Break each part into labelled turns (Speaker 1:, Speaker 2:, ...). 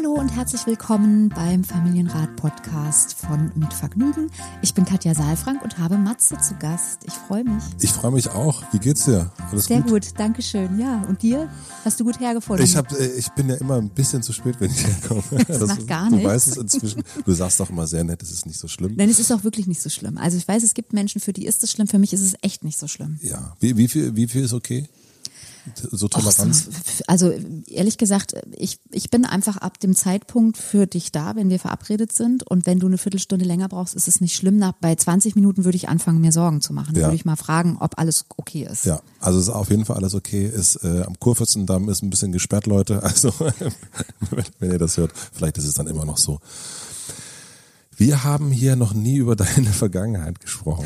Speaker 1: Hallo und herzlich willkommen beim Familienrat-Podcast von Mit Vergnügen. Ich bin Katja Saalfrank und habe Matze zu Gast. Ich freue mich.
Speaker 2: Ich freue mich auch. Wie geht's dir? Alles
Speaker 1: Sehr
Speaker 2: gut?
Speaker 1: gut, danke schön. Ja, und dir? Hast du gut hergefunden?
Speaker 2: Ich bin ja immer ein bisschen zu spät, wenn ich herkomme.
Speaker 1: Das macht gar nichts.
Speaker 2: Du weißt es inzwischen. Du sagst doch immer sehr nett, es ist nicht so schlimm.
Speaker 1: Nein, es ist auch wirklich nicht so schlimm. Also ich weiß, es gibt Menschen, für die ist es schlimm. Für mich ist es echt nicht so schlimm.
Speaker 2: Ja. Wie viel ist okay? So Toleranz?
Speaker 1: Also ehrlich gesagt, ich bin einfach ab dem Zeitpunkt für dich da, wenn wir verabredet sind, und wenn du eine Viertelstunde länger brauchst, ist es nicht schlimm. Bei 20 Minuten würde ich anfangen, mir Sorgen zu machen. Dann würde ich mal fragen, ob alles okay ist.
Speaker 2: Ja, also ist auf jeden Fall alles okay. Ist am Kurfürstendamm ist ein bisschen gesperrt, Leute. Also wenn ihr das hört, vielleicht ist es dann immer noch so. Wir haben hier noch nie über deine Vergangenheit gesprochen.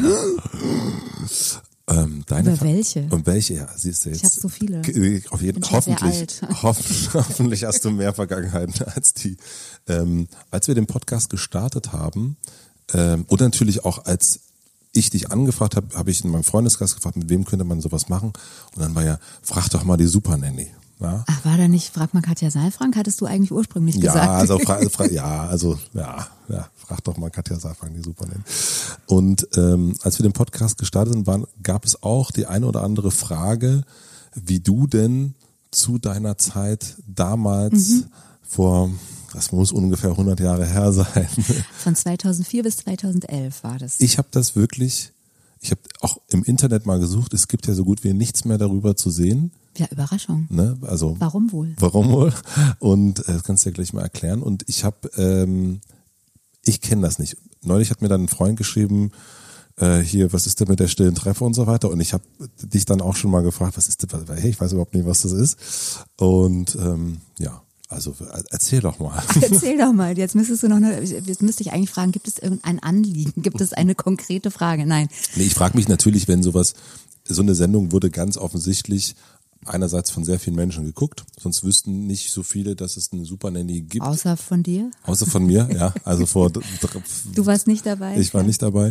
Speaker 1: Über welche?
Speaker 2: Und welche, ja, siehst du jetzt.
Speaker 1: Ich habe so viele.
Speaker 2: Hoffentlich hast du mehr Vergangenheiten als die. Als wir den Podcast gestartet haben, und natürlich auch als ich dich angefragt habe, habe ich in meinem Freundeskreis gefragt, mit wem könnte man sowas machen? Und dann war ja, frag doch mal die Supernanny. Ja?
Speaker 1: Ach, war da nicht, frag mal Katja Saalfrank, hattest du eigentlich ursprünglich gesagt?
Speaker 2: Frag doch mal Katja Saalfrank, die Supernanny. Und als wir den Podcast gestartet sind, gab es auch die eine oder andere Frage, wie du denn zu deiner Zeit damals vor, das muss ungefähr 100 Jahre her sein.
Speaker 1: Von 2004 bis 2011 war das.
Speaker 2: Ich habe auch im Internet mal gesucht, es gibt ja so gut wie nichts mehr darüber zu sehen.
Speaker 1: Ja, Überraschung.
Speaker 2: Ne? Also
Speaker 1: Warum wohl?
Speaker 2: Und das kannst du ja gleich mal erklären. Und ich kenne das nicht. Neulich hat mir dann ein Freund geschrieben, hier, was ist denn mit der stillen Treppe und so weiter. Und ich habe dich dann auch schon mal gefragt, was ist denn, hey, ich weiß überhaupt nicht, was das ist. Und also erzähl doch mal.
Speaker 1: Erzähl doch mal. Jetzt müsste ich eigentlich fragen, gibt es irgendein Anliegen? Gibt es eine konkrete Frage? Nein.
Speaker 2: Nee, ich frage mich natürlich, wenn so eine Sendung wurde ganz offensichtlich einerseits von sehr vielen Menschen geguckt, sonst wüssten nicht so viele, dass es eine Supernanny gibt.
Speaker 1: Außer von dir?
Speaker 2: Außer von mir, ja. Also
Speaker 1: Du warst nicht dabei?
Speaker 2: Ich war nicht dabei.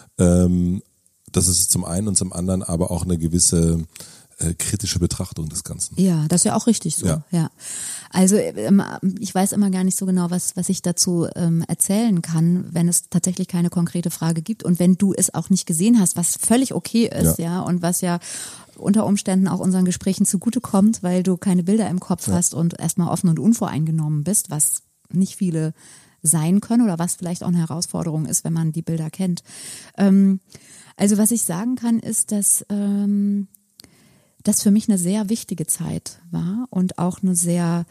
Speaker 2: Das ist zum einen und zum anderen aber auch eine gewisse kritische Betrachtung des Ganzen.
Speaker 1: Ja, das ist ja auch richtig so. Ja. Also ich weiß immer gar nicht so genau, was ich dazu erzählen kann, wenn es tatsächlich keine konkrete Frage gibt und wenn du es auch nicht gesehen hast, was völlig okay ist, ja, und was ja unter Umständen auch unseren Gesprächen zugutekommt, weil du keine Bilder im Kopf hast und erstmal offen und unvoreingenommen bist, was nicht viele sein können oder was vielleicht auch eine Herausforderung ist, wenn man die Bilder kennt. Also was ich sagen kann, ist, dass das für mich eine sehr wichtige Zeit war und auch eine sehr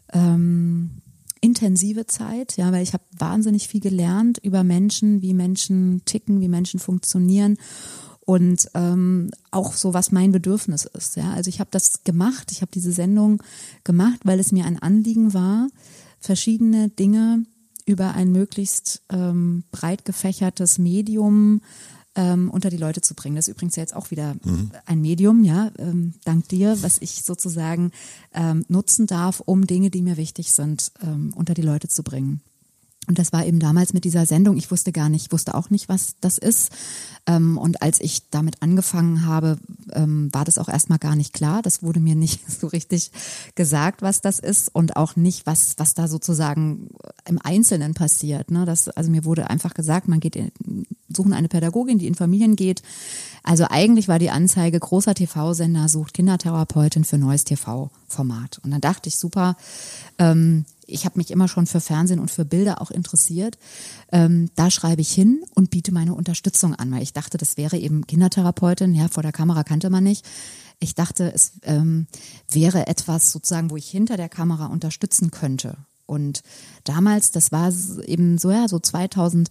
Speaker 1: intensive Zeit, ja, weil ich habe wahnsinnig viel gelernt über Menschen, wie Menschen ticken, wie Menschen funktionieren und auch so, was mein Bedürfnis ist. Ja, also ich habe das gemacht, ich habe diese Sendung gemacht, weil es mir ein Anliegen war, verschiedene Dinge über ein möglichst breit gefächertes Medium unter die Leute zu bringen. Das ist übrigens jetzt auch wieder ein Medium, ja, dank dir, was ich sozusagen nutzen darf, um Dinge, die mir wichtig sind, unter die Leute zu bringen. Und das war eben damals mit dieser Sendung, ich wusste auch nicht, was das ist. Und als ich damit angefangen habe, war das auch erstmal gar nicht klar. Das wurde mir nicht so richtig gesagt, was das ist und auch nicht, was da sozusagen im Einzelnen passiert. Ne? Also mir wurde einfach gesagt, man suchen eine Pädagogin, die in Familien geht. Also eigentlich war die Anzeige, großer TV-Sender sucht Kindertherapeutin für neues TV-Format. Und dann dachte ich, super, ich habe mich immer schon für Fernsehen und für Bilder auch interessiert. Da schreibe ich hin und biete meine Unterstützung an, weil ich dachte, das wäre eben Kindertherapeutin. Ja, vor der Kamera kannte man nicht. Ich dachte, es wäre etwas sozusagen, wo ich hinter der Kamera unterstützen könnte. Und damals, das war eben so, ja, so 2001,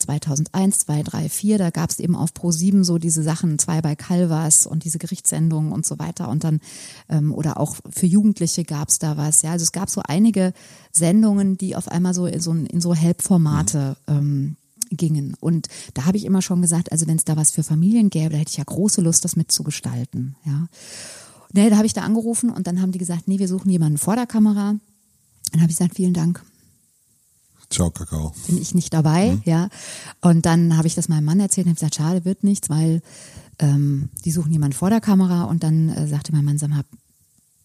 Speaker 1: 2, 3, 4, da gab es eben auf Pro7 so diese Sachen, 2 bei Calvas und diese Gerichtssendungen und so weiter. Und dann, oder auch für Jugendliche gab es da was. Ja, also es gab so einige Sendungen, die auf einmal so in so Help-Formate gingen. Und da habe ich immer schon gesagt, also wenn es da was für Familien gäbe, da hätte ich ja große Lust, das mitzugestalten. Ja. Da habe ich da angerufen und dann haben die gesagt, nee, wir suchen jemanden vor der Kamera. Dann habe ich gesagt, vielen Dank.
Speaker 2: Ciao, Kakao.
Speaker 1: Bin ich nicht dabei, ja. Und dann habe ich das meinem Mann erzählt und habe gesagt, schade, wird nichts, weil die suchen jemanden vor der Kamera. Und dann sagte mein Mann, sag mal,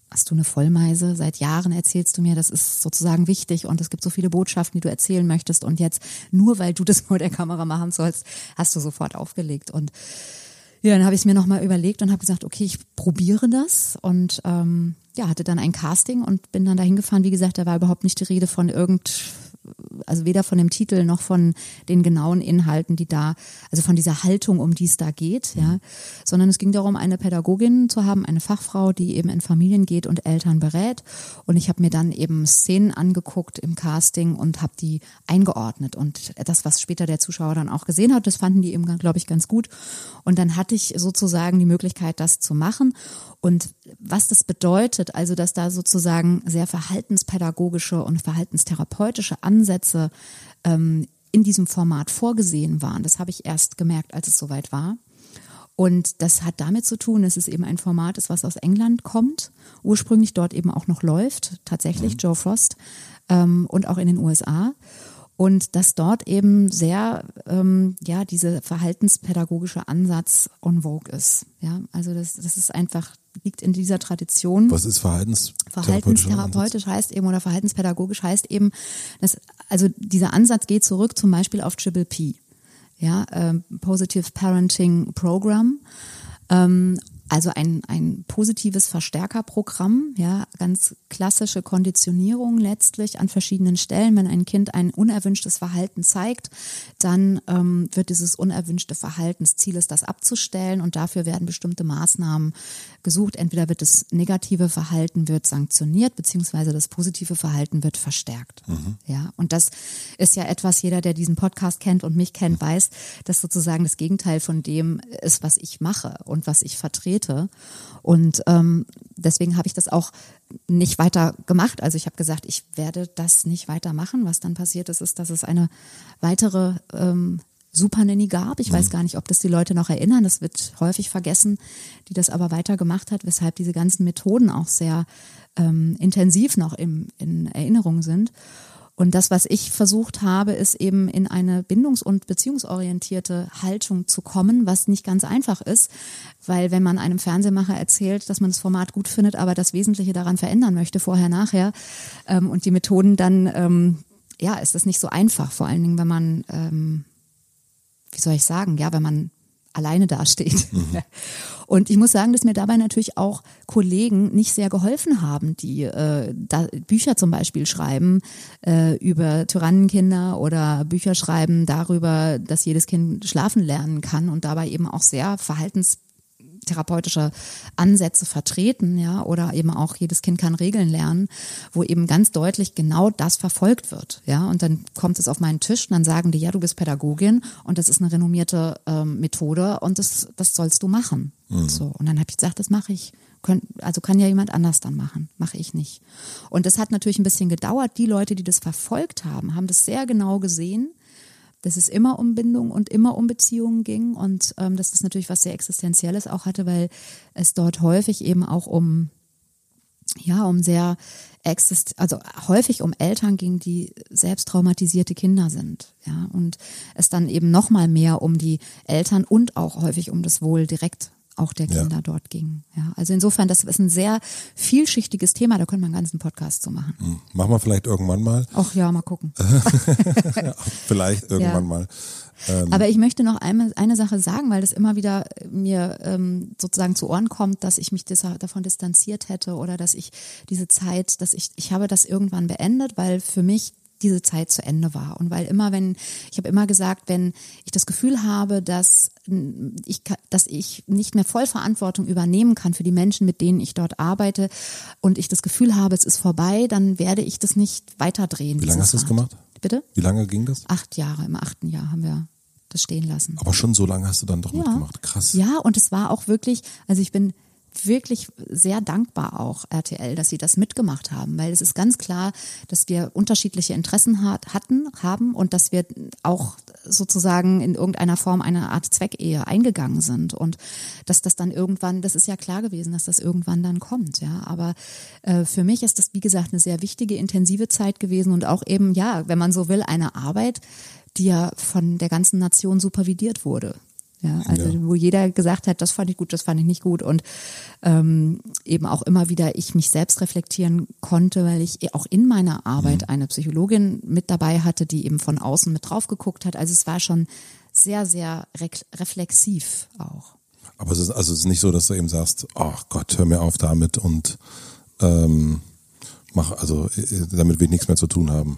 Speaker 1: hast du eine Vollmeise? Seit Jahren erzählst du mir, das ist sozusagen wichtig und es gibt so viele Botschaften, die du erzählen möchtest und jetzt, nur weil du das vor der Kamera machen sollst, hast du sofort aufgelegt. Und ja, dann habe ich es mir nochmal überlegt und habe gesagt, okay, ich probiere das und hatte dann ein Casting und bin dann dahin gefahren. Wie gesagt, da war überhaupt nicht die Rede von also weder von dem Titel noch von den genauen Inhalten, also von dieser Haltung, um die es da geht, ja, sondern es ging darum, eine Pädagogin zu haben, eine Fachfrau, die eben in Familien geht und Eltern berät. Und ich habe mir dann eben Szenen angeguckt im Casting und habe die eingeordnet und das, was später der Zuschauer dann auch gesehen hat, das fanden die eben, glaube ich, ganz gut. Und dann hatte ich sozusagen die Möglichkeit, das zu machen. Und was das bedeutet, also dass da sozusagen sehr verhaltenspädagogische und verhaltenstherapeutische Ansätze in diesem Format vorgesehen waren, das habe ich erst gemerkt, als es soweit war. Und das hat damit zu tun, dass es eben ein Format ist, was aus England kommt, ursprünglich dort eben auch noch läuft, tatsächlich Joe Frost, und auch in den USA. Und dass dort eben sehr, diese verhaltenspädagogische Ansatz on vogue ist. Ja, also das ist einfach, liegt in dieser Tradition.
Speaker 2: Was ist
Speaker 1: verhaltenstherapeutisch heißt eben, oder verhaltenspädagogisch heißt eben, also dieser Ansatz geht zurück zum Beispiel auf Triple P. Ja, Positive Parenting Program. Also ein positives Verstärkerprogramm, ja, ganz klassische Konditionierung letztlich an verschiedenen Stellen. Wenn ein Kind ein unerwünschtes Verhalten zeigt, dann wird dieses unerwünschte Verhaltensziel ist, das abzustellen und dafür werden bestimmte Maßnahmen gesucht. Entweder wird das negative Verhalten wird sanktioniert, beziehungsweise das positive Verhalten wird verstärkt. Ja, und das ist ja etwas, jeder, der diesen Podcast kennt und mich kennt, weiß, dass sozusagen das Gegenteil von dem ist, was ich mache und was ich vertrete. Und deswegen habe ich das auch nicht weiter gemacht. Also ich habe gesagt, ich werde das nicht weitermachen. Was dann passiert ist, dass es eine weitere Super Nanny gab. Ich weiß gar nicht, ob das die Leute noch erinnern. Das wird häufig vergessen, die das aber weiter gemacht hat, weshalb diese ganzen Methoden auch sehr intensiv noch in Erinnerung sind. Und das, was ich versucht habe, ist eben in eine bindungs- und beziehungsorientierte Haltung zu kommen, was nicht ganz einfach ist, weil wenn man einem Fernsehmacher erzählt, dass man das Format gut findet, aber das Wesentliche daran verändern möchte, vorher, nachher, und die Methoden, dann ist das nicht so einfach, vor allen Dingen, wenn man, wenn man alleine dasteht. Und ich muss sagen, dass mir dabei natürlich auch Kollegen nicht sehr geholfen haben, die Bücher zum Beispiel schreiben über Tyrannenkinder oder Bücher schreiben darüber, dass jedes Kind schlafen lernen kann und dabei eben auch sehr verhaltenstherapeutische Ansätze vertreten, ja, oder eben auch jedes Kind kann Regeln lernen, wo eben ganz deutlich genau das verfolgt wird, ja, und dann kommt es auf meinen Tisch und dann sagen die, ja, du bist Pädagogin und das ist eine renommierte Methode und das sollst du machen. So, und dann habe ich gesagt, das mache ich. Kann ja jemand anders dann machen, mache ich nicht. Und das hat natürlich ein bisschen gedauert. Die Leute, die das verfolgt haben das sehr genau gesehen, dass es immer um Bindung und immer um Beziehungen ging und dass das natürlich was sehr Existenzielles auch hatte, weil es dort häufig eben auch häufig um Eltern ging, die selbst traumatisierte Kinder sind, ja, und es dann eben noch mal mehr um die Eltern und auch häufig um das Wohl direkt auch der Kinder dort ging. Ja, also insofern, das ist ein sehr vielschichtiges Thema, da können wir einen ganzen Podcast zu machen.
Speaker 2: Machen wir vielleicht irgendwann mal.
Speaker 1: Ach ja, mal gucken.
Speaker 2: Vielleicht irgendwann mal.
Speaker 1: Aber ich möchte noch eine Sache sagen, weil das immer wieder mir sozusagen zu Ohren kommt, dass ich mich davon distanziert hätte oder dass ich diese Zeit, ich habe das irgendwann beendet, weil für mich diese Zeit zu Ende war. Und weil ich habe immer gesagt, wenn ich das Gefühl habe, dass ich nicht mehr voll Verantwortung übernehmen kann für die Menschen, mit denen ich dort arbeite und ich das Gefühl habe, es ist vorbei, dann werde ich das nicht weiterdrehen.
Speaker 2: Wie lange hast du das gemacht?
Speaker 1: Bitte?
Speaker 2: Wie lange ging das?
Speaker 1: 8 Jahre. Im 8. Jahr haben wir das stehen lassen.
Speaker 2: Aber schon so lange hast du dann doch mitgemacht. Krass.
Speaker 1: Ja, und es war auch wirklich, also ich bin wirklich sehr dankbar auch RTL, dass sie das mitgemacht haben, weil es ist ganz klar, dass wir unterschiedliche Interessen haben und dass wir auch sozusagen in irgendeiner Form eine Art Zweckehe eingegangen sind und dass das dann irgendwann, das ist ja klar gewesen, dass das irgendwann dann kommt, ja, aber für mich ist das, wie gesagt, eine sehr wichtige, intensive Zeit gewesen und auch eben, ja, wenn man so will, eine Arbeit, die ja von der ganzen Nation supervidiert wurde. Ja, also wo jeder gesagt hat, das fand ich gut, das fand ich nicht gut und eben auch immer wieder ich mich selbst reflektieren konnte, weil ich auch in meiner Arbeit eine Psychologin mit dabei hatte, die eben von außen mit drauf geguckt hat. Also es war schon sehr, sehr reflexiv auch.
Speaker 2: Aber es ist nicht so, dass du eben sagst, ach Gott, hör mir auf damit und damit will ich nichts mehr zu tun haben.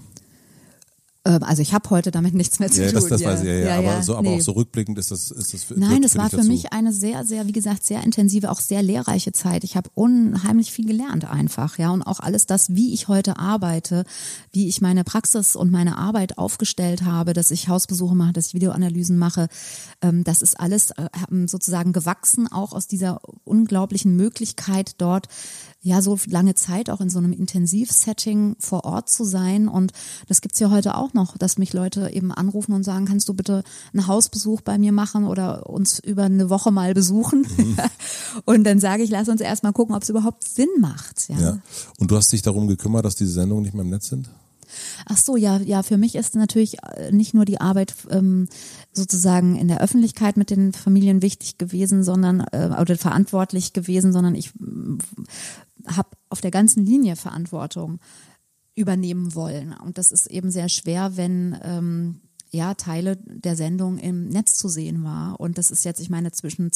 Speaker 1: Also ich habe heute damit nichts mehr zu tun.
Speaker 2: Das weiß ich, aber auch so rückblickend ist das
Speaker 1: Nein, das war für mich eine sehr, sehr, wie gesagt, sehr intensive, auch sehr lehrreiche Zeit. Ich habe unheimlich viel gelernt einfach, ja, und auch alles das, wie ich heute arbeite, wie ich meine Praxis und meine Arbeit aufgestellt habe, dass ich Hausbesuche mache, dass ich Videoanalysen mache, das ist alles sozusagen gewachsen, auch aus dieser unglaublichen Möglichkeit dort, ja, so lange Zeit auch in so einem Intensivsetting vor Ort zu sein. Und das gibt's ja heute auch noch, dass mich Leute eben anrufen und sagen, kannst du bitte einen Hausbesuch bei mir machen oder uns über eine Woche mal besuchen? Und dann sage ich, lass uns erst mal gucken, ob es überhaupt Sinn macht. Ja.
Speaker 2: Und du hast dich darum gekümmert, dass diese Sendungen nicht mehr im Netz sind?
Speaker 1: Ach so, ja, für mich ist natürlich nicht nur die Arbeit sozusagen in der Öffentlichkeit mit den Familien wichtig gewesen, sondern oder verantwortlich gewesen, sondern ich habe auf der ganzen Linie Verantwortung übernehmen wollen. Und das ist eben sehr schwer, wenn Teile der Sendung im Netz zu sehen war. Und das ist jetzt, ich meine, zwischen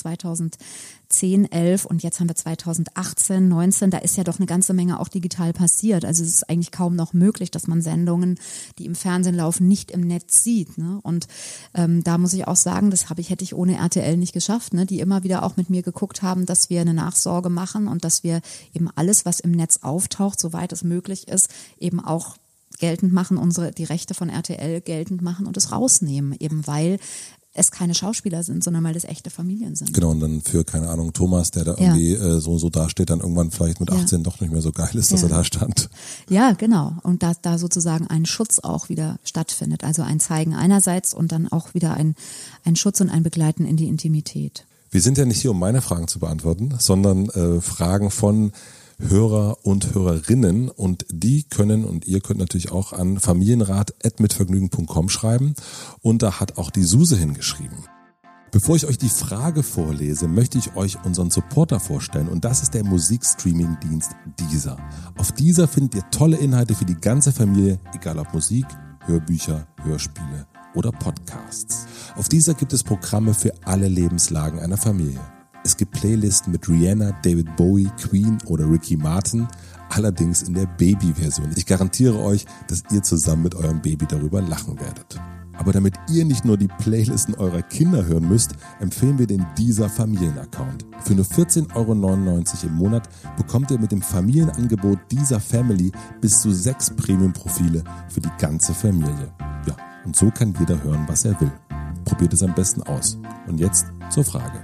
Speaker 1: 2010, 11 und jetzt haben wir 2018, 19, da ist ja doch eine ganze Menge auch digital passiert. Also es ist eigentlich kaum noch möglich, dass man Sendungen, die im Fernsehen laufen, nicht im Netz sieht. Ne? Und da muss ich auch sagen, das hätte ich ohne RTL nicht geschafft, ne? Die immer wieder auch mit mir geguckt haben, dass wir eine Nachsorge machen und dass wir eben alles, was im Netz auftaucht, soweit es möglich ist, eben auch geltend machen, die Rechte von RTL geltend machen und es rausnehmen, eben weil es keine Schauspieler sind, sondern weil das echte Familien sind.
Speaker 2: Genau, und dann für, keine Ahnung, Thomas, der da irgendwie so dasteht, dann irgendwann vielleicht mit 18 doch nicht mehr so geil ist, dass er da stand.
Speaker 1: Ja, genau. Und da sozusagen ein Schutz auch wieder stattfindet. Also ein Zeigen einerseits und dann auch wieder ein Schutz und ein Begleiten in die Intimität. Wir sind ja nicht hier, um meine Fragen zu beantworten, sondern Fragen von Hörer und Hörerinnen und die können und ihr könnt natürlich auch an familienrat@mitvergnügen.com schreiben und da hat auch die Suse hingeschrieben. Bevor ich euch die Frage vorlese, möchte ich euch unseren Supporter vorstellen und das ist der Musikstreaming-Dienst Deezer. Auf Deezer findet ihr tolle Inhalte für die ganze Familie, egal ob Musik, Hörbücher, Hörspiele oder Podcasts. Auf Deezer gibt es Programme für alle Lebenslagen einer Familie. Es gibt Playlisten mit Rihanna, David Bowie, Queen oder Ricky Martin, allerdings in der Baby-Version. Ich garantiere euch, dass ihr zusammen mit eurem Baby darüber lachen werdet. Aber damit ihr nicht nur die Playlisten eurer Kinder hören müsst, empfehlen wir den Deezer Familienaccount. Für nur 14,99 € im Monat bekommt ihr mit dem Familienangebot Deezer Family bis zu 6 Premium-Profile für die ganze Familie. Ja, und so kann jeder hören, was er will. Probiert es am besten aus. Und jetzt zur Frage.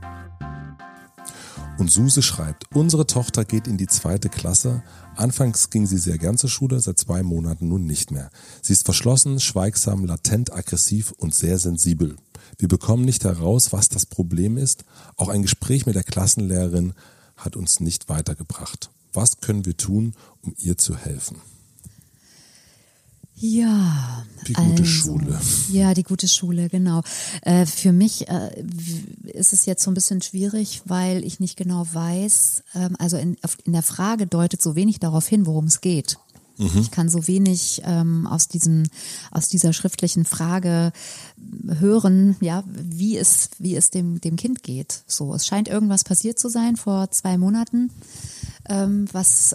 Speaker 1: Und Suse schreibt, unsere Tochter geht in die 2. Klasse. Anfangs ging sie sehr gern zur Schule, seit 2 Monaten nun nicht mehr. Sie ist verschlossen, schweigsam, latent aggressiv und sehr sensibel. Wir bekommen nicht heraus, was das Problem ist. Auch ein Gespräch mit der Klassenlehrerin hat uns nicht weitergebracht. Was können wir tun, um ihr zu helfen? Ja,
Speaker 2: die gute Schule.
Speaker 1: Ja, die gute Schule, genau. Für mich ist es jetzt so ein bisschen schwierig, weil ich nicht genau weiß, also in der Frage deutet so wenig darauf hin, worum es geht. Ich kann so wenig aus dieser schriftlichen Frage hören, ja, wie es dem Kind geht. So, es scheint irgendwas passiert zu sein vor 2 Monaten, was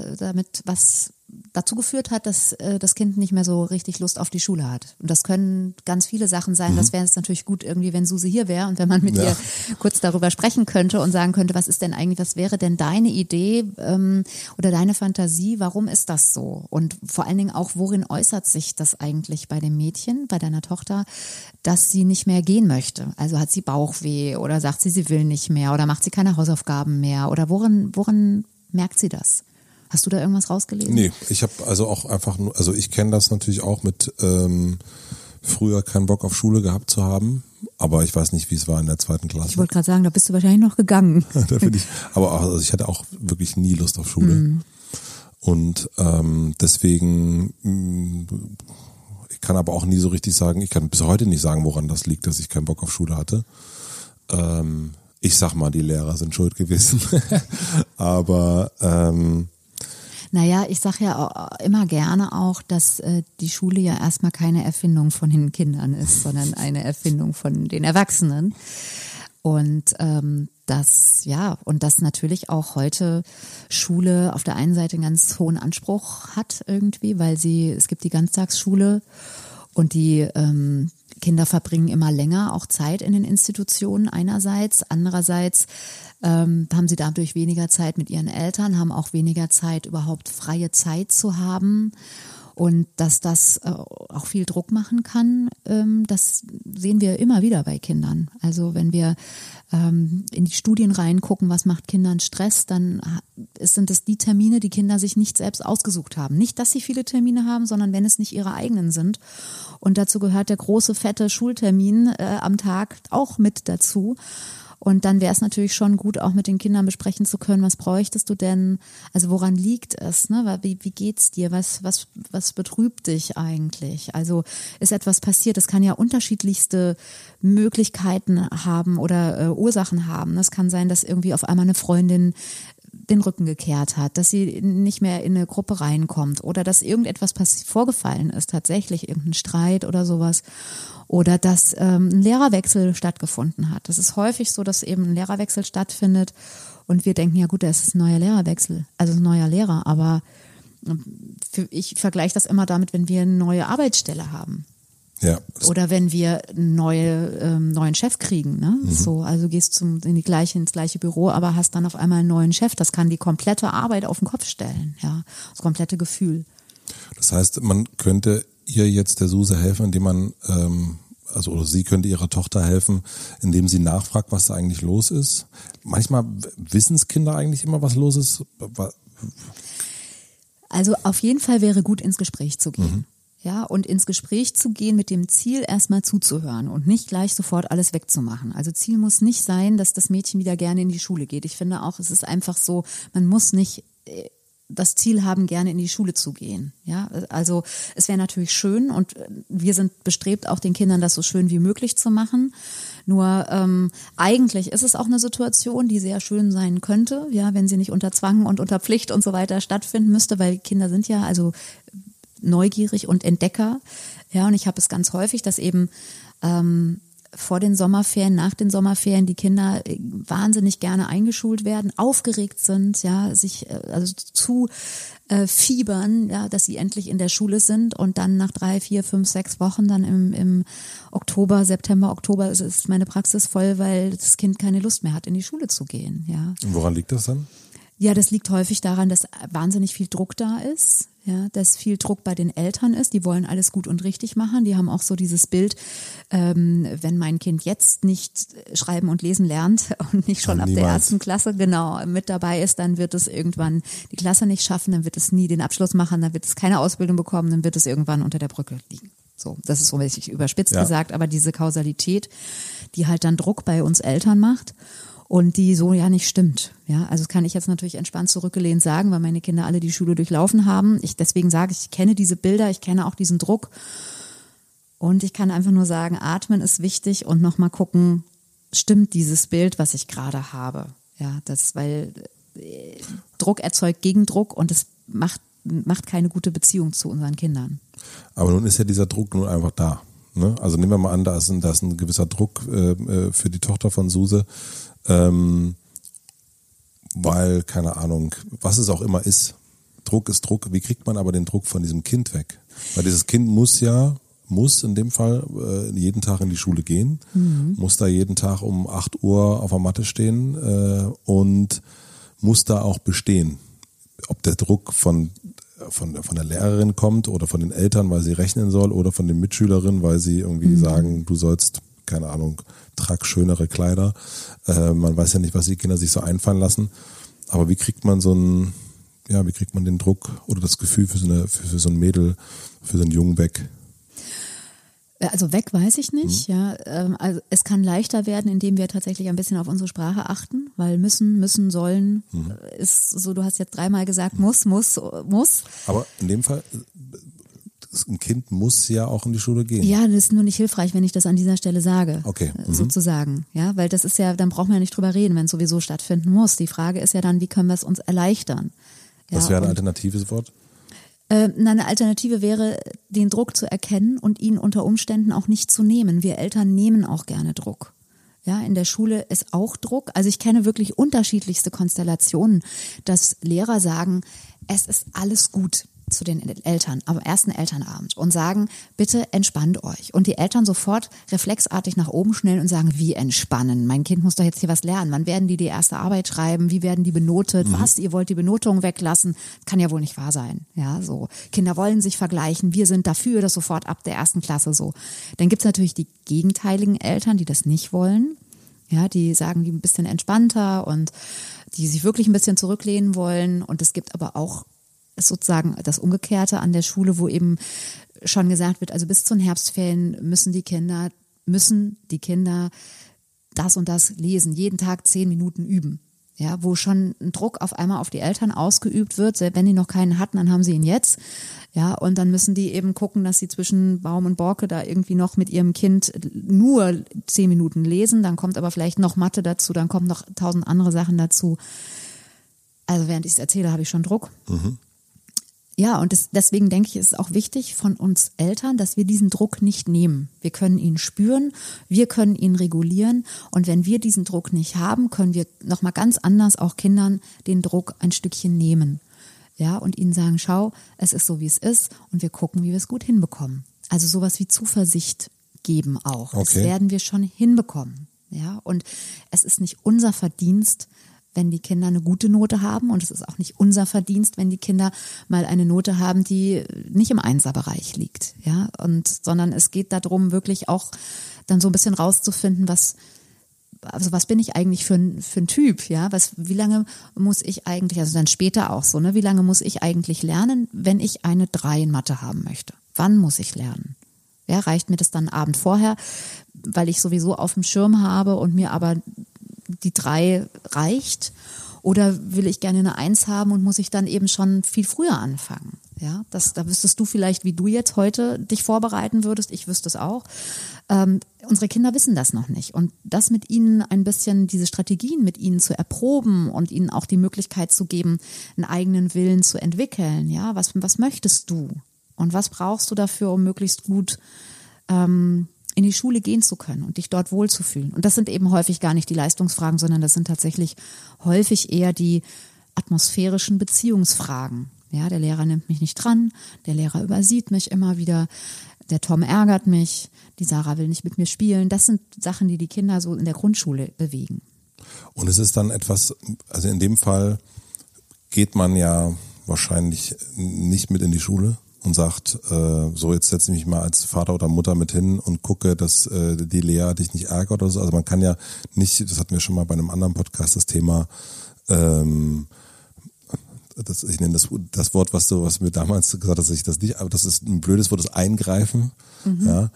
Speaker 1: dazu geführt hat, dass das Kind nicht mehr so richtig Lust auf die Schule hat. Und das können ganz viele Sachen sein. Das wäre jetzt natürlich gut irgendwie, wenn Susi hier wäre und wenn man mit ihr kurz darüber sprechen könnte und sagen könnte, was wäre denn deine Idee oder deine Fantasie, warum ist das so? Und vor allen Dingen auch, worin äußert sich das eigentlich bei dem Mädchen, bei deiner Tochter, dass sie nicht mehr gehen möchte? Also hat sie Bauchweh oder sagt sie will nicht mehr oder macht sie keine Hausaufgaben mehr oder worin merkt sie das? Hast du da irgendwas rausgelesen?
Speaker 2: Nee, ich habe also auch einfach nur, also ich kenne das natürlich auch mit früher keinen Bock auf Schule gehabt zu haben, aber ich weiß nicht, wie es war in der 2. Klasse.
Speaker 1: Ich wollte gerade sagen, da bist du wahrscheinlich noch gegangen.
Speaker 2: Aber auch, also ich hatte auch wirklich nie Lust auf Schule. Und deswegen, Ich kann aber auch nie so richtig sagen, ich kann bis heute nicht sagen, woran das liegt, dass ich keinen Bock auf Schule hatte. Ich sag mal, die Lehrer sind schuld gewesen. Aber
Speaker 1: naja, ich sage ja auch immer gerne auch, dass die Schule ja erstmal keine Erfindung von den Kindern ist, sondern eine Erfindung von den Erwachsenen. Und dass natürlich auch heute Schule auf der einen Seite einen ganz hohen Anspruch hat irgendwie, weil es gibt die Ganztagsschule und die Kinder verbringen immer länger auch Zeit in den Institutionen einerseits. Andererseits haben sie dadurch weniger Zeit mit ihren Eltern, haben auch weniger Zeit, überhaupt freie Zeit zu haben. Und dass das auch viel Druck machen kann, das sehen wir immer wieder bei Kindern. Also wenn wir in die Studien reingucken, was macht Kindern Stress, dann sind es die Termine, die Kinder sich nicht selbst ausgesucht haben. Nicht, dass sie viele Termine haben, sondern wenn es nicht ihre eigenen sind. Und dazu gehört der große, fette Schultermin am Tag auch mit dazu. Und dann wäre es natürlich schon gut, auch mit den Kindern besprechen zu können, was bräuchtest du denn, also woran liegt es, ne? Wie geht's dir, was betrübt dich eigentlich? Also ist etwas passiert, es kann ja unterschiedlichste Möglichkeiten haben oder Ursachen haben. Es kann sein, dass irgendwie auf einmal eine Freundin den Rücken gekehrt hat, dass sie nicht mehr in eine Gruppe reinkommt oder dass irgendetwas vorgefallen ist, tatsächlich irgendein Streit oder sowas. Oder dass ein Lehrerwechsel stattgefunden hat. Das ist häufig so, dass eben ein Lehrerwechsel stattfindet und wir denken, ja gut, das ist ein neuer Lehrerwechsel, also ein neuer Lehrer. Aber ich vergleiche das immer damit, wenn wir eine neue Arbeitsstelle haben.
Speaker 2: ja.
Speaker 1: Oder wenn wir einen neuen Chef kriegen. Ne? So, also gehst ins gleiche Büro, aber hast dann auf einmal einen neuen Chef. Das kann die komplette Arbeit auf den Kopf stellen. Ja, das komplette Gefühl.
Speaker 2: Das heißt, man könnte ihr jetzt der Suse helfen, indem man, oder sie könnte ihrer Tochter helfen, indem sie nachfragt, was da eigentlich los ist. Manchmal wissen es Kinder eigentlich immer, was los ist.
Speaker 1: Also auf jeden Fall wäre gut, ins Gespräch zu gehen. Ja, und ins Gespräch zu gehen mit dem Ziel, erstmal zuzuhören und nicht gleich sofort alles wegzumachen. Also Ziel muss nicht sein, dass das Mädchen wieder gerne in die Schule geht. Ich finde auch, es ist einfach so, man muss nicht das Ziel haben, gerne in die Schule zu gehen. Ja, also es wäre natürlich schön und wir sind bestrebt, auch den Kindern das so schön wie möglich zu machen. Nur eigentlich ist es auch eine Situation, die sehr schön sein könnte, ja, wenn sie nicht unter Zwang und unter Pflicht und so weiter stattfinden müsste, weil Kinder sind ja also neugierig und Entdecker. Ja, und ich habe es ganz häufig, dass eben vor den Sommerferien, nach den Sommerferien die Kinder wahnsinnig gerne eingeschult werden, aufgeregt sind, ja, sich also zu fiebern, ja, dass sie endlich in der Schule sind und dann nach 3, 4, 5, 6 Wochen dann im September, Oktober ist meine Praxis voll, weil das Kind keine Lust mehr hat, in die Schule zu gehen, ja.
Speaker 2: Und woran liegt das dann?
Speaker 1: Ja, das liegt häufig daran, dass wahnsinnig viel Druck da ist, ja, dass viel Druck bei den Eltern ist, die wollen alles gut und richtig machen, die haben auch so dieses Bild, wenn mein Kind jetzt nicht schreiben und lesen lernt und nicht schon ab der ersten Klasse genau mit dabei ist, dann wird es irgendwann die Klasse nicht schaffen, dann wird es nie den Abschluss machen, dann wird es keine Ausbildung bekommen, dann wird es irgendwann unter der Brücke liegen. So, das ist so richtig überspitzt gesagt, aber diese Kausalität, die halt dann Druck bei uns Eltern macht. Und die so ja nicht stimmt. Ja, also das kann ich jetzt natürlich entspannt zurückgelehnt sagen, weil meine Kinder alle die Schule durchlaufen haben. Deswegen sage ich kenne diese Bilder, ich kenne auch diesen Druck. Und ich kann einfach nur sagen, atmen ist wichtig und nochmal gucken, stimmt dieses Bild, was ich gerade habe. Ja, weil Druck erzeugt Gegendruck und es macht keine gute Beziehung zu unseren Kindern.
Speaker 2: Aber nun ist ja dieser Druck nun einfach da. Ne? Also nehmen wir mal an, da ist ein gewisser Druck für die Tochter von Suse. Weil, keine Ahnung, was es auch immer ist. Druck ist Druck. Wie kriegt man aber den Druck von diesem Kind weg? Weil dieses Kind muss in dem Fall jeden Tag in die Schule gehen, muss da jeden Tag um 8 Uhr auf der Matte stehen und muss da auch bestehen. Ob der Druck von der Lehrerin kommt oder von den Eltern, weil sie rechnen soll, oder von den Mitschülerinnen, weil sie irgendwie sagen, du sollst, keine Ahnung, trag schönere Kleider. Man weiß ja nicht, was die Kinder sich so einfallen lassen. Aber wie kriegt man den Druck oder das Gefühl für so ein Mädel, für so einen Jungen weg?
Speaker 1: Also weg weiß ich nicht, ja. Also es kann leichter werden, indem wir tatsächlich ein bisschen auf unsere Sprache achten, weil müssen, sollen ist so, du hast jetzt 3-mal gesagt, muss.
Speaker 2: Aber in dem Fall ein Kind muss ja auch in die Schule gehen.
Speaker 1: Ja, das ist nur nicht hilfreich, wenn ich das an dieser Stelle sage.
Speaker 2: Okay.
Speaker 1: Sozusagen. Ja, weil das ist ja, dann braucht man ja nicht drüber reden, wenn es sowieso stattfinden muss. Die Frage ist ja dann, wie können wir es uns erleichtern?
Speaker 2: Was wäre ein alternatives Wort?
Speaker 1: Eine Alternative wäre, den Druck zu erkennen und ihn unter Umständen auch nicht zu nehmen. Wir Eltern nehmen auch gerne Druck. Ja, in der Schule ist auch Druck. Also ich kenne wirklich unterschiedlichste Konstellationen, dass Lehrer sagen, es ist alles gut zu den Eltern am ersten Elternabend und sagen, bitte entspannt euch. Und die Eltern sofort reflexartig nach oben schnellen und sagen, wie entspannen? Mein Kind muss doch jetzt hier was lernen. Wann werden die erste Arbeit schreiben? Wie werden die benotet? Was? Ihr wollt die Benotung weglassen? Kann ja wohl nicht wahr sein. Ja, so. Kinder wollen sich vergleichen. Wir sind dafür, das sofort ab der ersten Klasse so. Dann gibt's natürlich die gegenteiligen Eltern, die das nicht wollen. Ja, die sagen, die ein bisschen entspannter und die sich wirklich ein bisschen zurücklehnen wollen. Und es gibt aber auch sozusagen das Umgekehrte an der Schule, wo eben schon gesagt wird, also bis zu den Herbstferien müssen die Kinder das und das lesen, jeden Tag 10 Minuten üben. Ja, wo schon ein Druck auf einmal auf die Eltern ausgeübt wird, selbst wenn die noch keinen hatten, dann haben sie ihn jetzt. Ja, und dann müssen die eben gucken, dass sie zwischen Baum und Borke da irgendwie noch mit ihrem Kind nur 10 Minuten lesen, dann kommt aber vielleicht noch Mathe dazu, dann kommen noch 1000 andere Sachen dazu. Also während ich es erzähle, habe ich schon Druck. Ja, und deswegen denke ich, ist es auch wichtig von uns Eltern, dass wir diesen Druck nicht nehmen. Wir können ihn spüren, wir können ihn regulieren und wenn wir diesen Druck nicht haben, können wir nochmal ganz anders auch Kindern den Druck ein Stückchen nehmen. Ja, und ihnen sagen, schau, es ist so, wie es ist und wir gucken, wie wir es gut hinbekommen. Also sowas wie Zuversicht geben auch.
Speaker 2: Okay.
Speaker 1: Das werden wir schon hinbekommen. Ja, und es ist nicht unser Verdienst, wenn die Kinder eine gute Note haben und es ist auch nicht unser Verdienst, wenn die Kinder mal eine Note haben, die nicht im Einserbereich liegt, ja, sondern es geht darum, wirklich auch dann so ein bisschen rauszufinden, was bin ich eigentlich für ein Typ, ja, wie lange muss ich eigentlich, also dann später auch so, ne, wie lange muss ich eigentlich lernen, wenn ich eine 3 in Mathe haben möchte? Wann muss ich lernen? Ja, reicht mir das dann Abend vorher, weil ich sowieso auf dem Schirm habe und mir aber die 3 reicht? Oder will ich gerne eine 1 haben und muss ich dann eben schon viel früher anfangen? Ja, da wüsstest du vielleicht, wie du jetzt heute dich vorbereiten würdest. Ich wüsste es auch. Unsere Kinder wissen das noch nicht. Und das mit ihnen ein bisschen, diese Strategien mit ihnen zu erproben und ihnen auch die Möglichkeit zu geben, einen eigenen Willen zu entwickeln. Ja, was möchtest du? Und was brauchst du dafür, um möglichst gut in die Schule gehen zu können und dich dort wohlzufühlen. Und das sind eben häufig gar nicht die Leistungsfragen, sondern das sind tatsächlich häufig eher die atmosphärischen Beziehungsfragen. Ja, der Lehrer nimmt mich nicht dran, der Lehrer übersieht mich immer wieder, der Tom ärgert mich, die Sarah will nicht mit mir spielen. Das sind Sachen, die die Kinder so in der Grundschule bewegen.
Speaker 2: Und es ist dann etwas, also in dem Fall geht man ja wahrscheinlich nicht mit in die Schule und sagt, so jetzt setze ich mich mal als Vater oder Mutter mit hin und gucke, dass die Lea dich nicht ärgert oder so. Also man kann ja nicht, das hatten wir schon mal bei einem anderen Podcast, das Thema, ich nenne das Wort, was mir damals gesagt hast, dass ich das nicht, aber das ist ein blödes Wort, das Eingreifen. Ja,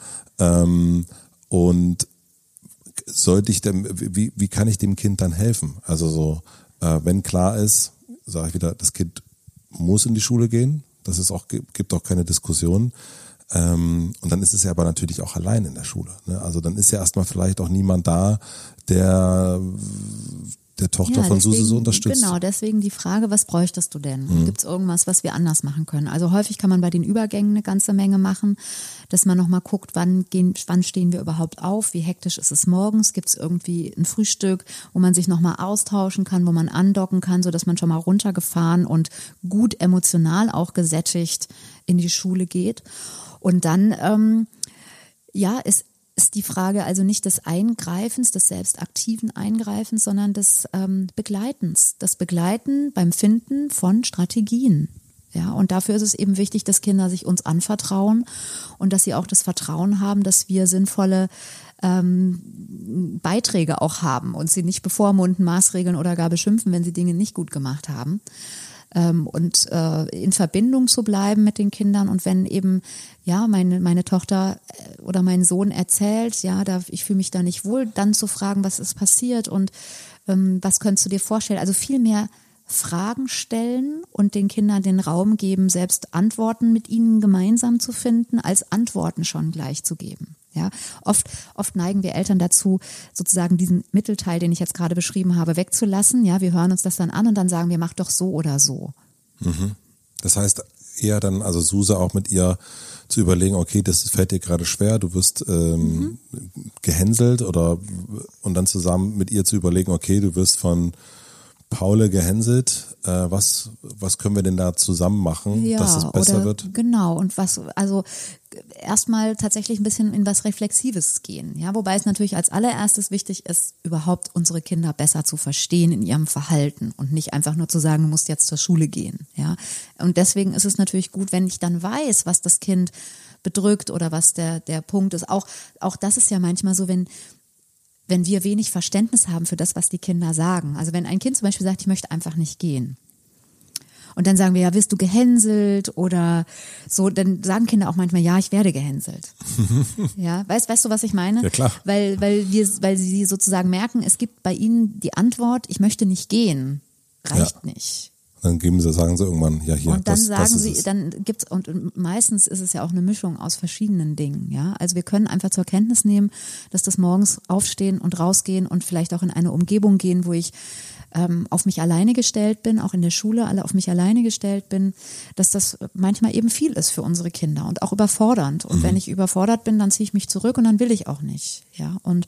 Speaker 2: und sollte ich denn, wie kann ich dem Kind dann helfen? Also so, wenn klar ist, sage ich wieder, das Kind muss in die Schule gehen. Das ist auch, gibt auch keine Diskussion. Und dann ist es ja aber natürlich auch allein in der Schule. Ne? Also dann ist ja erstmal vielleicht auch niemand da, der Tochter von Suse so unterstützt.
Speaker 1: Genau, deswegen die Frage, was bräuchtest du denn? Gibt es irgendwas, was wir anders machen können? Also häufig kann man bei den Übergängen eine ganze Menge machen, dass man nochmal guckt, wann stehen wir überhaupt auf, wie hektisch ist es morgens, gibt es irgendwie ein Frühstück, wo man sich nochmal austauschen kann, wo man andocken kann, sodass man schon mal runtergefahren und gut emotional auch gesättigt in die Schule geht. Und dann, ist die Frage also nicht des Eingreifens, des selbstaktiven Eingreifens, sondern des Begleitens. Das Begleiten beim Finden von Strategien. Ja, und dafür ist es eben wichtig, dass Kinder sich uns anvertrauen und dass sie auch das Vertrauen haben, dass wir sinnvolle Beiträge auch haben und sie nicht bevormunden, maßregeln oder gar beschimpfen, wenn sie Dinge nicht gut gemacht haben. Und in Verbindung zu bleiben mit den Kindern und wenn eben meine Tochter oder mein Sohn erzählt, ich fühle mich da nicht wohl, dann zu fragen, was ist passiert und was könntest du dir vorstellen? Also viel mehr Fragen stellen und den Kindern den Raum geben, selbst Antworten mit ihnen gemeinsam zu finden, als Antworten schon gleich zu geben. Ja, oft neigen wir Eltern dazu, sozusagen diesen Mittelteil, den ich jetzt gerade beschrieben habe, wegzulassen. Ja, wir hören uns das dann an und dann sagen wir, mach doch so oder so.
Speaker 2: Das heißt eher dann, also Suse auch mit ihr zu überlegen, okay, das fällt dir gerade schwer, du wirst gehänselt und dann zusammen mit ihr zu überlegen, okay, du wirst von Paule gehänselt, was können wir denn da zusammen machen, dass es besser wird?
Speaker 1: Genau, und also erstmal tatsächlich ein bisschen in was Reflexives gehen, ja, wobei es natürlich als allererstes wichtig ist, überhaupt unsere Kinder besser zu verstehen in ihrem Verhalten und nicht einfach nur zu sagen, du musst jetzt zur Schule gehen, ja. Und deswegen ist es natürlich gut, wenn ich dann weiß, was das Kind bedrückt oder was der Punkt ist. Auch das ist ja manchmal so, wenn wir wenig Verständnis haben für das, was die Kinder sagen. Also wenn ein Kind zum Beispiel sagt, ich möchte einfach nicht gehen. Und dann sagen wir, ja, wirst du gehänselt oder so, dann sagen Kinder auch manchmal, ja, ich werde gehänselt. Ja, weißt du, was ich meine?
Speaker 2: Ja, klar.
Speaker 1: Weil sie sozusagen merken, es gibt bei ihnen die Antwort, ich möchte nicht gehen, reicht nicht.
Speaker 2: Dann sagen sie irgendwann, ja, hier,
Speaker 1: und dann
Speaker 2: das ist es.
Speaker 1: Dann gibt's, und meistens ist es ja auch eine Mischung aus verschiedenen Dingen, ja. Also wir können einfach zur Kenntnis nehmen, dass das morgens aufstehen und rausgehen und vielleicht auch in eine Umgebung gehen, wo ich auf mich alleine gestellt bin, auch in der Schule alle auf mich alleine gestellt bin, dass das manchmal eben viel ist für unsere Kinder und auch überfordernd. Und wenn ich überfordert bin, dann ziehe ich mich zurück und dann will ich auch nicht, ja. Und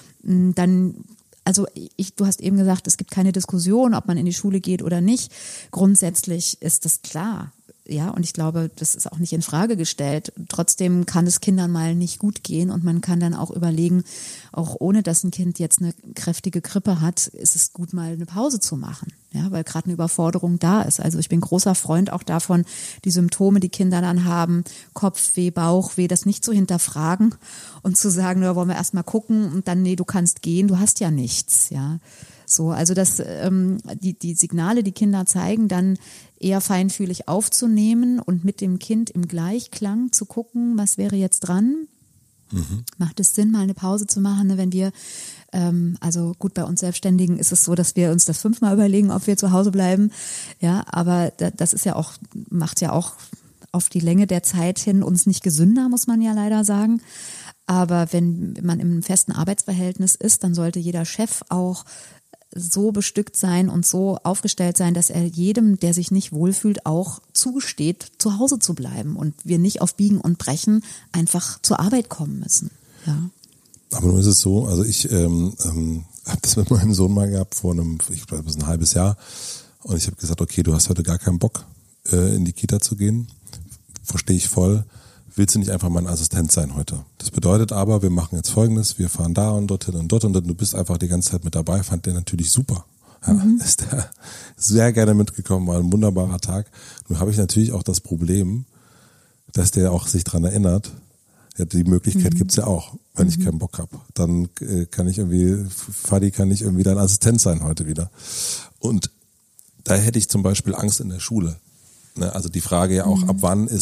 Speaker 1: dann also du hast eben gesagt, es gibt keine Diskussion, ob man in die Schule geht oder nicht. Grundsätzlich ist das klar. Ja, und ich glaube, das ist auch nicht in Frage gestellt. Trotzdem kann es Kindern mal nicht gut gehen und man kann dann auch überlegen, auch ohne dass ein Kind jetzt eine kräftige Grippe hat, ist es gut, mal eine Pause zu machen. Ja, weil gerade eine Überforderung da ist. Also ich bin großer Freund auch davon, die Symptome, die Kinder dann haben, Kopfweh, Bauchweh, das nicht zu hinterfragen und zu sagen, da wollen wir erst mal gucken und dann, nee, du kannst gehen, du hast ja nichts, ja. So, also das, die Signale, die Kinder zeigen, dann eher feinfühlig aufzunehmen und mit dem Kind im Gleichklang zu gucken, was wäre jetzt dran? Macht es Sinn, mal eine Pause zu machen, ne? Wenn wir, also gut, bei uns Selbstständigen ist es so, dass wir uns das 5-mal überlegen, ob wir zu Hause bleiben. Ja, aber das ist ja auch, macht ja auch auf die Länge der Zeit hin uns nicht gesünder, muss man ja leider sagen. Aber wenn man im festen Arbeitsverhältnis ist, dann sollte jeder Chef auch so bestückt sein und so aufgestellt sein, dass er jedem, der sich nicht wohlfühlt, auch zugesteht, zu Hause zu bleiben und wir nicht auf Biegen und Brechen einfach zur Arbeit kommen müssen. Ja.
Speaker 2: Aber nun ist es so, also ich habe das mit meinem Sohn mal gehabt vor ich glaube, das ist ein halbes Jahr und ich habe gesagt, okay, du hast heute gar keinen Bock, in die Kita zu gehen. Verstehe ich voll. Willst du nicht einfach mein Assistent sein heute? Das bedeutet aber, wir machen jetzt Folgendes, wir fahren da und dorthin und dort und du bist einfach die ganze Zeit mit dabei, fand der natürlich super. Ja, ist der sehr gerne mitgekommen, war ein wunderbarer Tag. Nun habe ich natürlich auch das Problem, dass der auch sich dran erinnert, ja, die Möglichkeit gibt's ja auch, wenn ich keinen Bock habe. Dann kann ich irgendwie dein Assistent sein heute wieder. Und da hätte ich zum Beispiel Angst in der Schule. Ne? Also die Frage ja auch, ab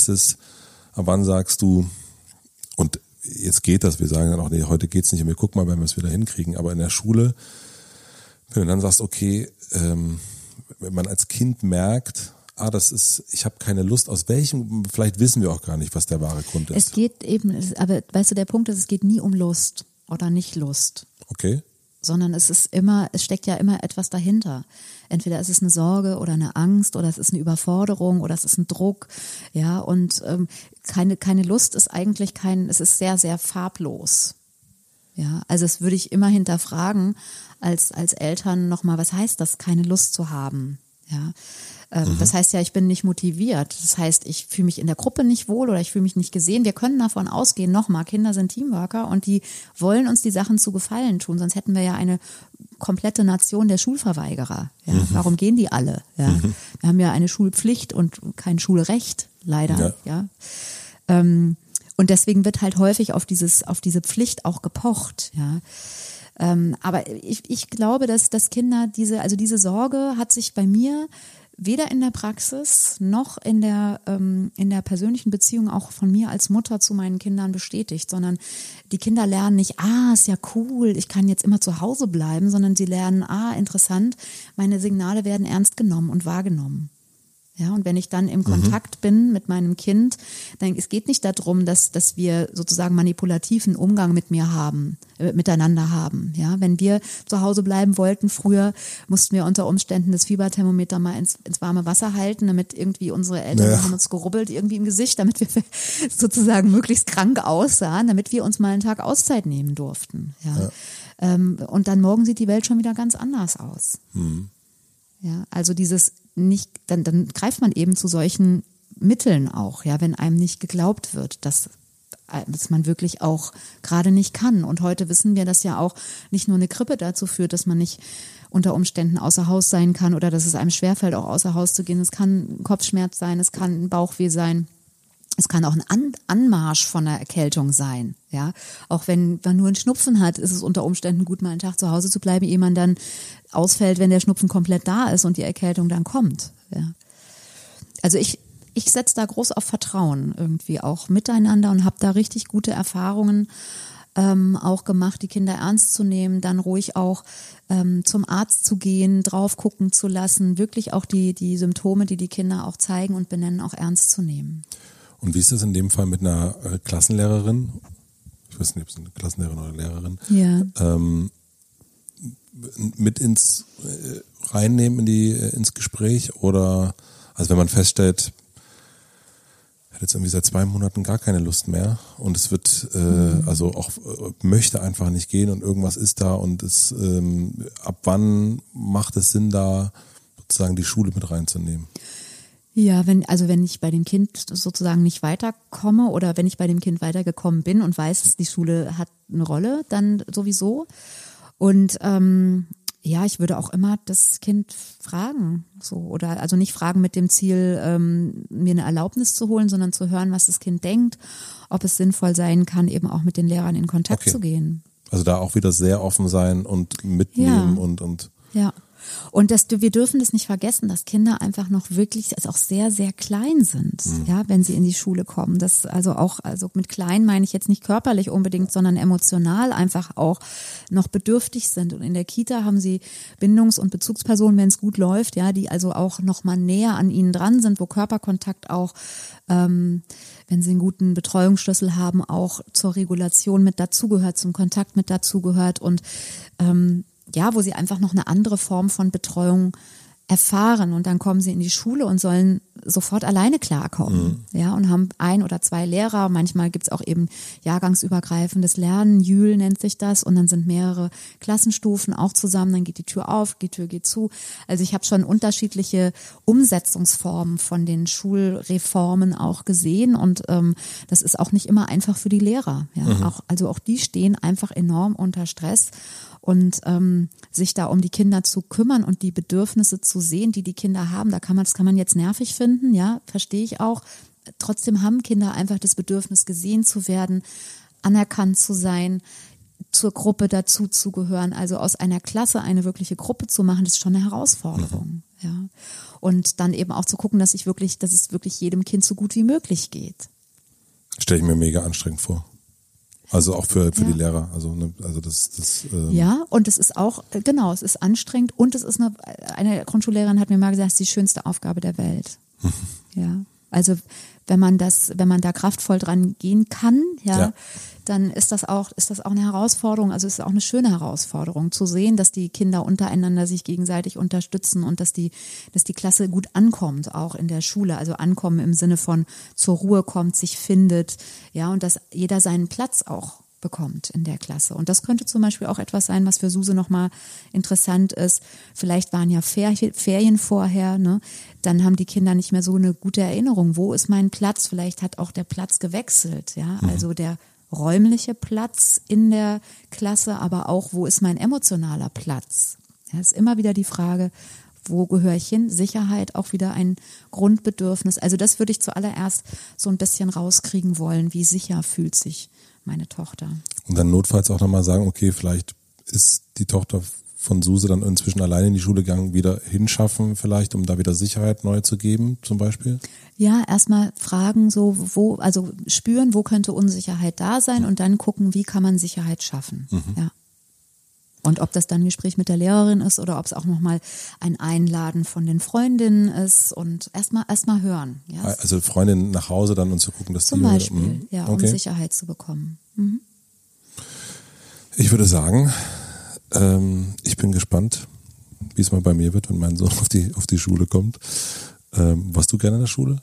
Speaker 2: wann sagst du, und jetzt geht das, wir sagen dann auch, nee, heute geht's nicht und wir gucken mal, wenn wir es wieder hinkriegen, aber in der Schule, wenn du dann sagst, okay, wenn man als Kind merkt, ich habe keine Lust, aus welchem, vielleicht wissen wir auch gar nicht, was der wahre Grund ist.
Speaker 1: Es geht eben, aber weißt du, der Punkt ist, es geht nie um Lust oder nicht Lust.
Speaker 2: Okay.
Speaker 1: Sondern es steckt ja immer etwas dahinter. Entweder ist es eine Sorge oder eine Angst oder es ist eine Überforderung oder es ist ein Druck, ja, und keine Lust ist eigentlich es ist sehr, sehr farblos. Ja, also das würde ich immer hinterfragen als Eltern nochmal, was heißt das, keine Lust zu haben, ja. Das heißt ja, ich bin nicht motiviert. Das heißt, ich fühle mich in der Gruppe nicht wohl oder ich fühle mich nicht gesehen. Wir können davon ausgehen, nochmal, Kinder sind Teamworker und die wollen uns die Sachen zu Gefallen tun. Sonst hätten wir ja eine komplette Nation der Schulverweigerer. Ja? Warum gehen die alle? Ja? Wir haben ja eine Schulpflicht und kein Schulrecht, leider. Ja. Und deswegen wird halt häufig auf diese Pflicht auch gepocht. Ja. Aber ich glaube, dass Kinder diese Sorge hat sich bei mir weder in der Praxis noch in der persönlichen Beziehung auch von mir als Mutter zu meinen Kindern bestätigt, sondern die Kinder lernen nicht, ist ja cool, ich kann jetzt immer zu Hause bleiben, sondern sie lernen, interessant, meine Signale werden ernst genommen und wahrgenommen. Ja, und wenn ich dann im Kontakt bin mit meinem Kind, dann es geht nicht darum, dass wir sozusagen manipulativen Umgang miteinander haben. Ja, wenn wir zu Hause bleiben wollten früher, mussten wir unter Umständen das Fieberthermometer mal ins warme Wasser halten, damit irgendwie unsere Eltern haben uns gerubbelt irgendwie im Gesicht, damit wir sozusagen möglichst krank aussahen, damit wir uns mal einen Tag Auszeit nehmen durften. Ja. Und dann morgen sieht die Welt schon wieder ganz anders aus. Ja, also dieses nicht, dann greift man eben zu solchen Mitteln auch, ja, wenn einem nicht geglaubt wird, dass man wirklich auch gerade nicht kann. Und heute wissen wir, dass ja auch nicht nur eine Grippe dazu führt, dass man nicht unter Umständen außer Haus sein kann oder dass es einem schwerfällt, auch außer Haus zu gehen. Es kann ein Kopfschmerz sein, es kann ein Bauchweh sein. Es kann auch ein Anmarsch von einer Erkältung sein, ja. Auch wenn man nur einen Schnupfen hat, ist es unter Umständen gut, mal einen Tag zu Hause zu bleiben, ehe man dann ausfällt, wenn der Schnupfen komplett da ist und die Erkältung dann kommt, ja. Also ich setze da groß auf Vertrauen irgendwie auch miteinander und habe da richtig gute Erfahrungen auch gemacht, die Kinder ernst zu nehmen, dann ruhig auch zum Arzt zu gehen, drauf gucken zu lassen, wirklich auch die Symptome, die Kinder auch zeigen und benennen, auch ernst zu nehmen.
Speaker 2: Und wie ist das in dem Fall mit einer Klassenlehrerin? Ich weiß nicht, ob es eine Klassenlehrerin oder Lehrerin.
Speaker 1: Ja.
Speaker 2: Mit reinnehmen ins Gespräch oder, also wenn man feststellt, er hat jetzt irgendwie seit 2 Monaten gar keine Lust mehr und es wird, also auch möchte einfach nicht gehen und irgendwas ist da und es, ab wann macht es Sinn, da sozusagen die Schule mit reinzunehmen?
Speaker 1: Ja, wenn ich bei dem Kind sozusagen nicht weiterkomme oder wenn ich bei dem Kind weitergekommen bin und weiß, die Schule hat eine Rolle, dann sowieso. Und ich würde auch immer das Kind fragen, so, oder also nicht fragen mit dem Ziel, mir eine Erlaubnis zu holen, sondern zu hören, was das Kind denkt, ob es sinnvoll sein kann, eben auch mit den Lehrern in Kontakt zu gehen.
Speaker 2: Also da auch wieder sehr offen sein und mitnehmen und
Speaker 1: ja. Und wir dürfen das nicht vergessen, dass Kinder einfach noch wirklich auch sehr, sehr klein sind, ja, wenn sie in die Schule kommen. Das also mit klein meine ich jetzt nicht körperlich unbedingt, sondern emotional einfach auch noch bedürftig sind. Und in der Kita haben sie Bindungs- und Bezugspersonen, wenn es gut läuft, ja, die also auch noch mal näher an ihnen dran sind, wo Körperkontakt auch, wenn sie einen guten Betreuungsschlüssel haben, auch zur Regulation mit dazugehört, zum Kontakt mit dazugehört und wo sie einfach noch eine andere Form von Betreuung erfahren und dann kommen sie in die Schule und sollen sofort alleine klarkommen, ja, und haben 1 oder 2 Lehrer, manchmal gibt's auch eben jahrgangsübergreifendes Lernen, JÜL nennt sich das und dann sind mehrere Klassenstufen auch zusammen, dann geht die Tür auf, die Tür geht zu, also ich habe schon unterschiedliche Umsetzungsformen von den Schulreformen auch gesehen und das ist auch nicht immer einfach für die Lehrer, ja, auch die stehen einfach enorm unter Stress und sich da um die Kinder zu kümmern und die Bedürfnisse zu sehen, die Kinder haben, das kann man jetzt nervig finden, ja, verstehe ich auch. Trotzdem haben Kinder einfach das Bedürfnis, gesehen zu werden, anerkannt zu sein, zur Gruppe dazuzugehören. Also aus einer Klasse eine wirkliche Gruppe zu machen, das ist schon eine Herausforderung, ja. Und dann eben auch zu gucken, dass es wirklich jedem Kind so gut wie möglich geht.
Speaker 2: Stelle ich mir mega anstrengend vor. Also auch für die Lehrer, also das
Speaker 1: ja, und es ist auch, genau, es ist anstrengend und es ist eine Grundschullehrerin hat mir mal gesagt, es ist die schönste Aufgabe der Welt. Ja, also wenn man da kraftvoll dran gehen kann, ja, dann ist das auch eine Herausforderung, also es ist auch eine schöne Herausforderung zu sehen, dass die Kinder untereinander sich gegenseitig unterstützen und dass die Klasse gut ankommt, auch in der Schule, also ankommen im Sinne von zur Ruhe kommt, sich findet, ja, und dass jeder seinen Platz auch bekommt in der Klasse. Und das könnte zum Beispiel auch etwas sein, was für Suse nochmal interessant ist. Vielleicht waren ja Ferien vorher, ne? Dann haben die Kinder nicht mehr so eine gute Erinnerung. Wo ist mein Platz? Vielleicht hat auch der Platz gewechselt, ja, also der räumliche Platz in der Klasse, aber auch, wo ist mein emotionaler Platz? Ja, ist immer wieder die Frage, wo gehöre ich hin? Sicherheit, auch wieder ein Grundbedürfnis. Also das würde ich zuallererst so ein bisschen rauskriegen wollen, wie sicher fühlt sich meine Tochter.
Speaker 2: Und dann notfalls auch nochmal sagen, okay, vielleicht ist die Tochter von Suse dann inzwischen alleine in die Schule gegangen, wieder hinschaffen vielleicht, um da wieder Sicherheit neu zu geben zum Beispiel?
Speaker 1: Ja, erstmal fragen also spüren, wo könnte Unsicherheit da sein und dann gucken, wie kann man Sicherheit schaffen. Ja. Und ob das dann ein Gespräch mit der Lehrerin ist oder ob es auch nochmal ein Einladen von den Freundinnen ist und erstmal hören. Ja.
Speaker 2: Also Freundinnen nach Hause dann und zu gucken, dass
Speaker 1: zum
Speaker 2: die...
Speaker 1: Beispiel, um Sicherheit zu bekommen.
Speaker 2: Ich würde sagen, ich bin gespannt, wie es mal bei mir wird, wenn mein Sohn auf die Schule kommt. Warst du gerne in der Schule?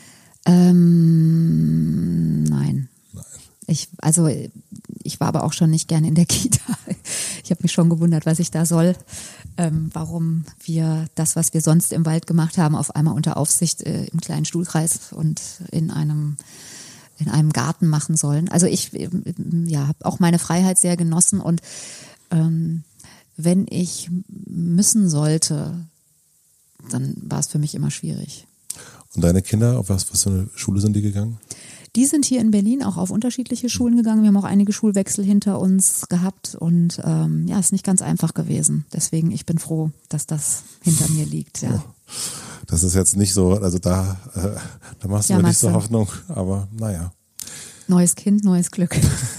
Speaker 1: Nein. Ich war aber auch schon nicht gerne in der Kita. Ich habe mich schon gewundert, was ich da soll, warum wir das, was wir sonst im Wald gemacht haben, auf einmal unter Aufsicht im kleinen Stuhlkreis und in einem Garten machen sollen. Also ich habe auch meine Freiheit sehr genossen und wenn ich müssen sollte, dann war es für mich immer schwierig.
Speaker 2: Und deine Kinder, auf was für eine Schule sind die gegangen?
Speaker 1: Die sind hier in Berlin auch auf unterschiedliche Schulen gegangen. Wir haben auch einige Schulwechsel hinter uns gehabt und ist nicht ganz einfach gewesen. Deswegen, ich bin froh, dass das hinter mir liegt. Ja.
Speaker 2: Das ist jetzt nicht so, also da machst du mir nicht so Hoffnung, aber naja.
Speaker 1: Neues Kind, neues Glück.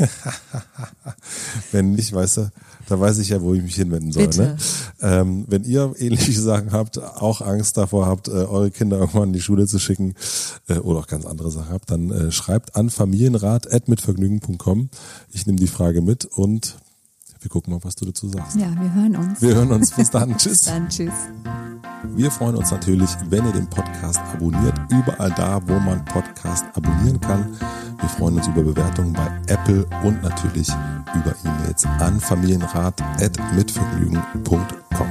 Speaker 2: Wenn nicht, weißt du, da weiß ich ja, wo ich mich hinwenden soll.
Speaker 1: Bitte.
Speaker 2: Ne? Wenn ihr ähnliche Sachen habt, auch Angst davor habt, eure Kinder irgendwann in die Schule zu schicken oder auch ganz andere Sachen habt, dann schreibt an familienrat@mitvergnügen.com. Ich nehme die Frage mit und wir gucken mal, was du dazu sagst.
Speaker 1: Ja, wir hören uns.
Speaker 2: Wir hören uns. Bis dann. Tschüss.
Speaker 1: Dann tschüss.
Speaker 2: Wir freuen uns natürlich, wenn ihr den Podcast abonniert, überall da, wo man Podcast abonnieren kann. Wir freuen uns über Bewertungen bei Apple und natürlich über E-Mails an familienrat@mitvergnügen.com.